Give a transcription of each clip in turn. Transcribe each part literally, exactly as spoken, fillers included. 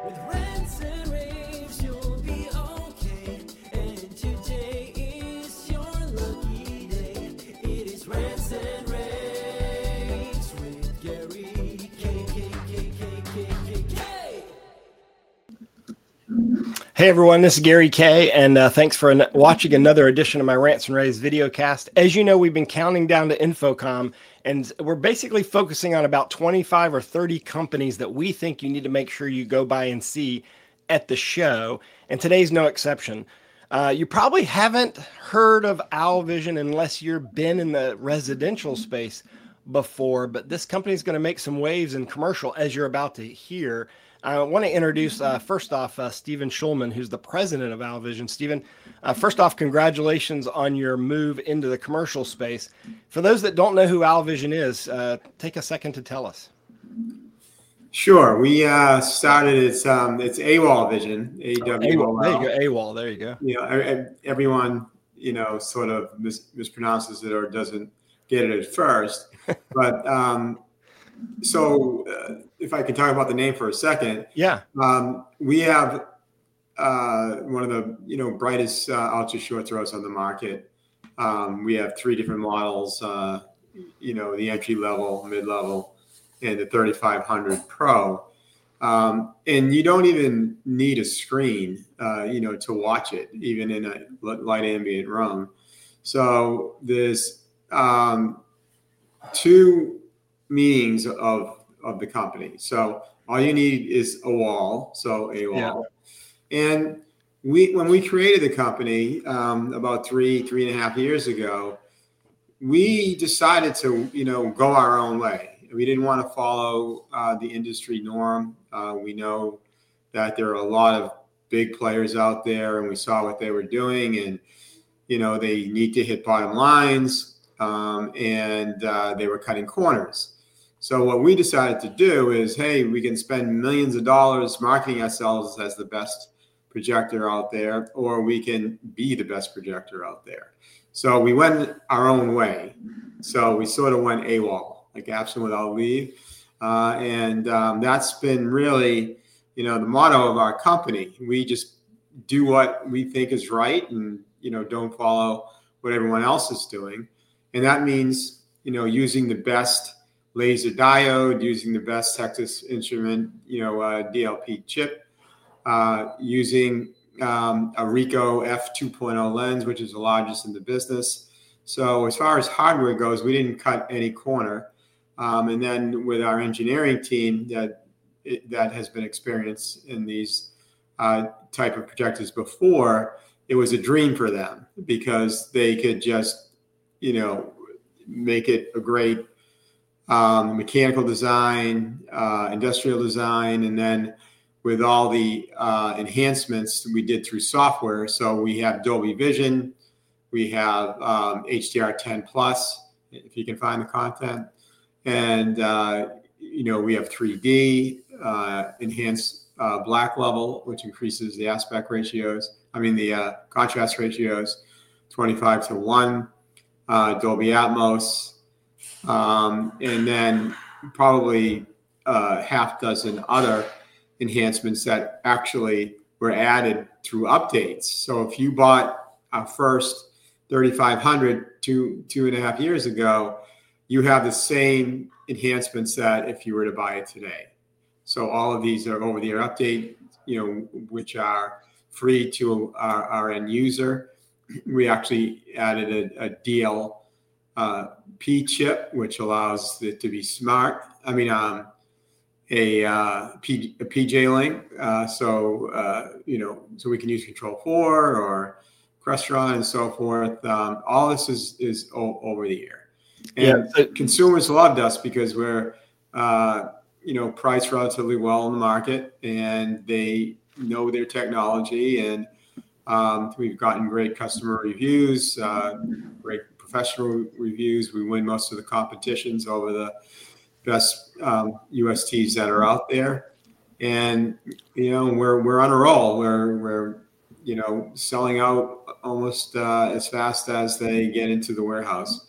With rants and raves, you'll be okay. And today is your lucky day. It is Rants and Raves with Gary K. K. K. K. K. K. K. Hey everyone, this is Gary K, and uh, thanks for an- watching another edition of my Rants and Raves videocast. As you know, we've been counting down to InfoComm, and we're basically focusing on about twenty-five or thirty companies that we think you need to make sure you go by and see at the show, and today's no exception. Uh, you probably haven't heard of OwlVision unless you've been in the residential space before, but this company is going to make some waves in commercial, as you're about to hear. I want to introduce, uh, first off, uh, Stephen Schulman, who's the president of OwlVision. Stephen, uh, first off, congratulations on your move into the commercial space. For those that don't know who OwlVision is, uh, take a second to tell us. Sure. We uh, started, it's um, it's AWOLVision, A W O L. There you go, AWOL, there you go. You know, everyone, you know, sort of mis- mispronounces it or doesn't get it at first. But um, so uh, if I can talk about the name for a second. Yeah. Um, we have uh, one of the, you know, brightest uh, ultra short throws on the market. Um, we have three different models, uh, you know, the entry level, mid level, and the thirty-five hundred Pro. Um, and you don't even need a screen, uh, you know, to watch it, even in a light ambient room. So there's um, two meanings of of the company. So all you need is a wall, so a wall. Yeah. And we, when we created the company um, about three, three and a half years ago, we decided to, you know, go our own way. We didn't want to follow uh, the industry norm. Uh, we know that there are a lot of big players out there, and we saw what they were doing, and you know they need to hit bottom lines, um, and uh, they were cutting corners. So what we decided to do is, hey, we can spend millions of dollars marketing ourselves as the best projector out there, or we can be the best projector out there. So we went our own way. So we sort of went AWOL, like absent without leave. Uh, and um, that's been really, you know, the motto of our company. We just do what we think is right and, you know, don't follow what everyone else is doing. And that means, you know, using the best laser diode, using the best Texas Instrument, you know, uh, D L P chip, uh, using um, a Ricoh F two point oh lens, which is the largest in the business. So as far as hardware goes, we didn't cut any corner. Um, and then with our engineering team that that has been experienced in these uh, type of projectors before, it was a dream for them because they could just, you know, make it a great um, mechanical design, uh, industrial design, and then with all the uh, enhancements we did through software. So we have Dolby Vision, we have um, H D R ten plus, if you can find the content. And, uh, you know, we have three D, uh, enhanced uh, black level, which increases the aspect ratios. I mean, the uh, contrast ratios, twenty-five to one, uh, Dolby Atmos, um, and then probably a half dozen other enhancements that actually were added through updates. So if you bought our first thirty-five hundred two, two and a half years ago, you have the same enhancements that if you were to buy it today. So all of these are over-the-air update, you know, which are free to our, our end user. We actually added a, a D L P chip, which allows it to be smart. I mean, um, a, uh, P, a P J Link. Uh, so, uh, you know, so we can use Control four or Crestron and so forth. Um, all this is, is o- over the air. And yeah. Consumers loved us because we're, uh, you know, priced relatively well in the market, and they know their technology. And um, we've gotten great customer reviews, uh, great professional reviews. We win most of the competitions over the best um, U S Ts that are out there. And, you know, we're we're on a roll. We're, we're you know, selling out almost uh, as fast as they get into the warehouse.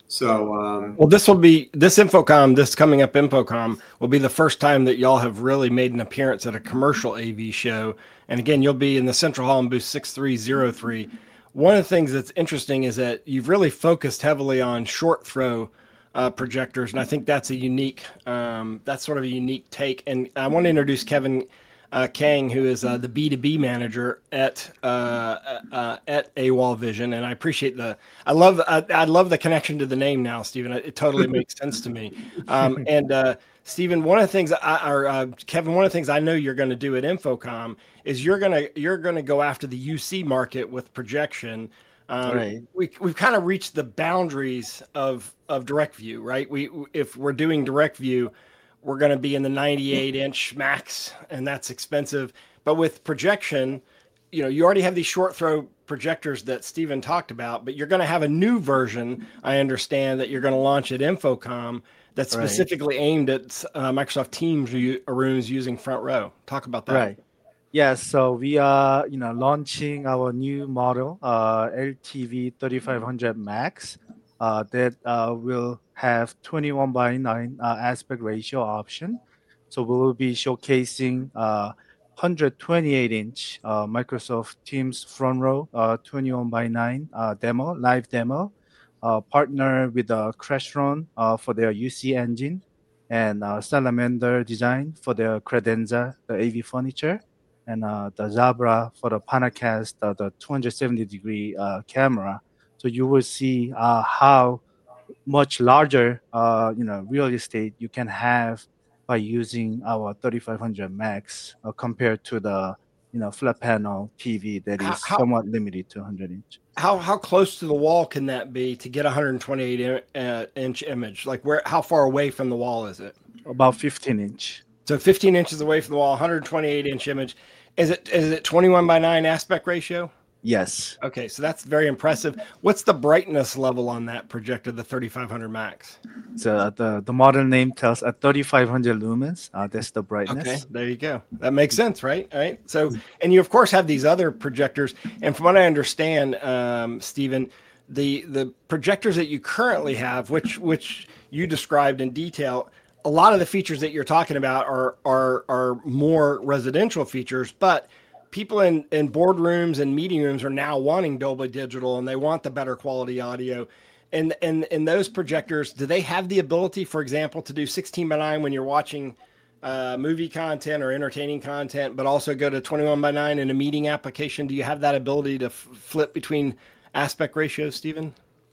So, um, Well, this will be this InfoComm, this coming up InfoComm will be the first time that y'all have really made an appearance at a commercial A V show. And again, you'll be in the Central Hall in booth six three zero three. One of the things that's interesting is that you've really focused heavily on short throw uh, projectors, and I think that's a unique, um, that's sort of a unique take. And I want to introduce Kevin uh, Kang, who is uh, the B two B manager at uh, uh, at AWOL Vision, and I appreciate the, I love, I, I love the connection to the name now, Stephen. It, it totally makes sense to me. Um, and uh, Stephen, one of the things, I, or uh, Kevin, one of the things I know you're going to do at InfoComm is you're gonna you're gonna go after the U C market with projection. Um, Right. We we've kind of reached the boundaries of of direct view, right? We if we're doing direct view, we're going to be in the ninety-eight inch max, and that's expensive. But with projection, you know, you already have these short throw projectors that Stephen talked about, but you're going to have a new version, I understand, that you're going to launch at InfoComm that's Right. specifically aimed at uh, Microsoft Teams u- rooms using Front Row. Talk about that. Right. Yes. So we are, you know, launching our new model, uh, L T V thirty-five hundred Max, uh, that uh, will have twenty-one by nine uh, aspect ratio option. So we will be showcasing uh, one twenty-eight inch uh, Microsoft Teams front row uh, twenty-one by nine uh, demo, live demo, uh, partner with uh, Crestron uh, for their U C engine, and uh, Salamander design for their credenza, the A V furniture, and uh, the Zabra for the Panacast, uh, the two hundred seventy degree uh, camera. So you will see uh, how much larger, uh, you know, real estate you can have by using our thirty-five hundred Max uh, compared to the, you know, flat panel T V that How- is how- somewhat limited to one hundred inch. How how close to the wall can that be to get a one twenty-eight uh, inch image? Like where? How far away from the wall is it? About fifteen inch. So fifteen inches away from the wall, one twenty-eight inch image. Is it is it twenty-one by nine aspect ratio? Yes. Okay, so that's very impressive. What's the brightness level on that projector, the thirty-five hundred Max? So uh, the, the model name tells at thirty-five hundred lumens. Uh, that's the brightness. Okay, there you go. That makes sense, right? All right. So, and you of course have these other projectors, and from what I understand, um, Stephen, the the projectors that you currently have, which which you described in detail, a lot of the features that you're talking about are are are more residential features, but people in in boardrooms and meeting rooms are now wanting Dolby Digital, and they want the better quality audio. And and and those projectors, do they have the ability, for example, to do sixteen by nine when you're watching uh, movie content or entertaining content, but also go to twenty-one by nine in a meeting application? Do you have that ability to f- flip between aspect ratios, Stephen?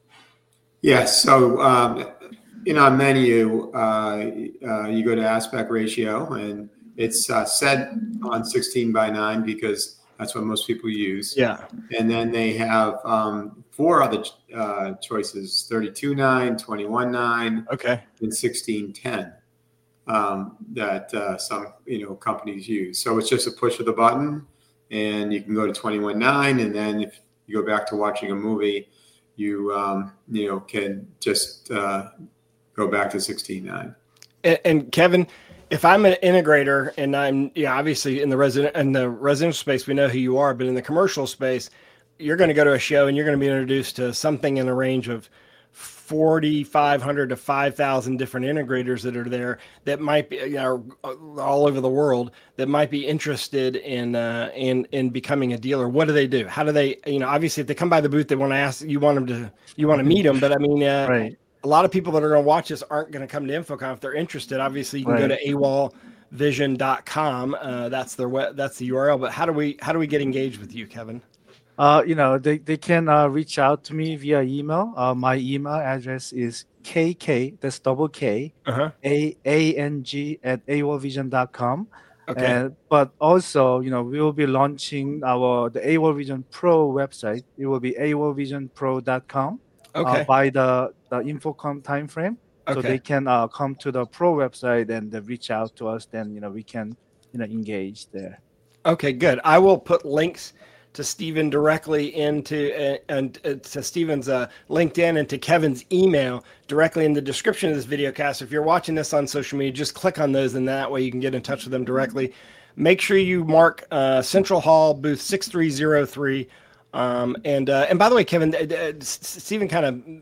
Yes. So um, in our menu, uh, uh, you go to aspect ratio, and it's uh, set on sixteen by nine because that's what most people use. Yeah. And then they have um, four other uh, choices: thirty-two nine, twenty-one nine, Okay. and sixteen ten. Um, that uh, some you know companies use. So it's just a push of the button, and you can go to twenty-one nine, and then if you go back to watching a movie, you um, you know can just uh, go back to sixteen nine. And, and Kevin, if I'm an integrator and I'm yeah obviously in the resident in the residential space, we know who you are, but in the commercial space, you're going to go to a show and you're going to be introduced to something in the range of forty-five hundred to five thousand different integrators that are there that might be, you know, all over the world that might be interested in, uh, in, in becoming a dealer. What do they do? How do they, you know, obviously if they come by the booth, they want to ask, you want them to, you want to meet them, but I mean, uh, Right. a lot of people that are going to watch this aren't going to come to InfoComm if they're interested. Obviously you can go Right. to awol vision dot com. Uh, that's their web, that's the U R L, but how do we, how do we get engaged with you, Kevin? Uh, you know, they, they can uh, reach out to me via email. Uh, my email address is kk, that's double K, Uh-huh. A A N G at awol vision dot com. Okay. And, but also, you know, we will be launching our the AWOL Vision Pro website. It will be awol vision pro dot com Okay. uh, by the, the InfoComm timeframe. So Okay. they can uh, come to the pro website and uh, reach out to us. Then, you know, we can, you know, engage there. Okay, good. I will put links to Stephen directly into uh, and uh, to Stephen's uh, LinkedIn and to Kevin's email directly in the description of this video cast. If you're watching this on social media, just click on those, and that way you can get in touch with them directly. Make sure you mark uh, Central Hall booth six three zero three. Um, and uh, and by the way, Kevin, uh, uh, Stephen kind of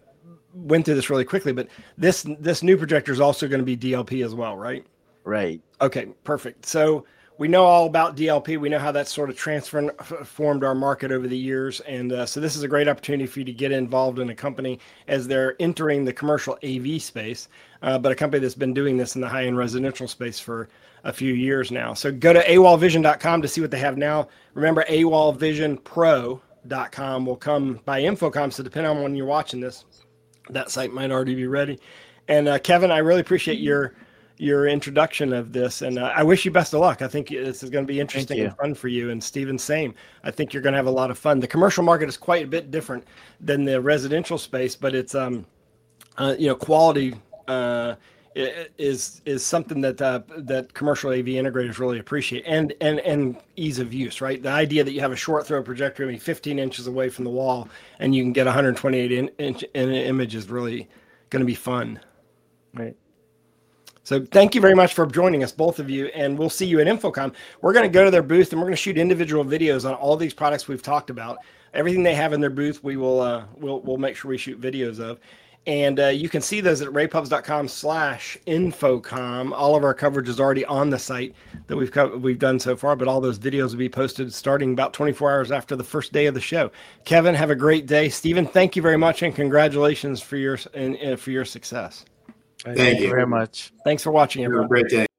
went through this really quickly, but this this new projector is also going to be D L P as well, right? Right. Okay, perfect. So we know all about D L P. We know how that's sort of transformed our market over the years. And uh, so this is a great opportunity for you to get involved in a company as they're entering the commercial A V space, uh, but a company that's been doing this in the high-end residential space for a few years now. So go to A W O L vision dot com to see what they have now. Remember, A W O L vision pro dot com will come by Infocom. So depending on when you're watching this, that site might already be ready. And uh, Kevin, I really appreciate your your introduction of this, and uh, I wish you best of luck. I think this is going to be interesting and fun for you. And Steven, same. I think you're going to have a lot of fun. The commercial market is quite a bit different than the residential space, but it's um, uh, you know, quality uh, is is something that uh, that commercial A V integrators really appreciate, and and and ease of use. Right, the idea that you have a short throw projector, I mean, fifteen inches away from the wall, and you can get one hundred twenty-eight in, inch in image is really going to be fun. Right. So thank you very much for joining us, both of you, and we'll see you at Infocom. We're going to go to their booth, and we're going to shoot individual videos on all these products we've talked about. Everything they have in their booth, we will uh, we'll we'll make sure we shoot videos of, and uh, you can see those at raypubs dot com slash infocom. All of our coverage is already on the site that we've co- we've done so far, but all those videos will be posted starting about twenty-four hours after the first day of the show. Kevin, have a great day. Steven, thank you very much, and congratulations for your and, and for your success. Thank you very much. Thanks for watching, Have everyone. a great day.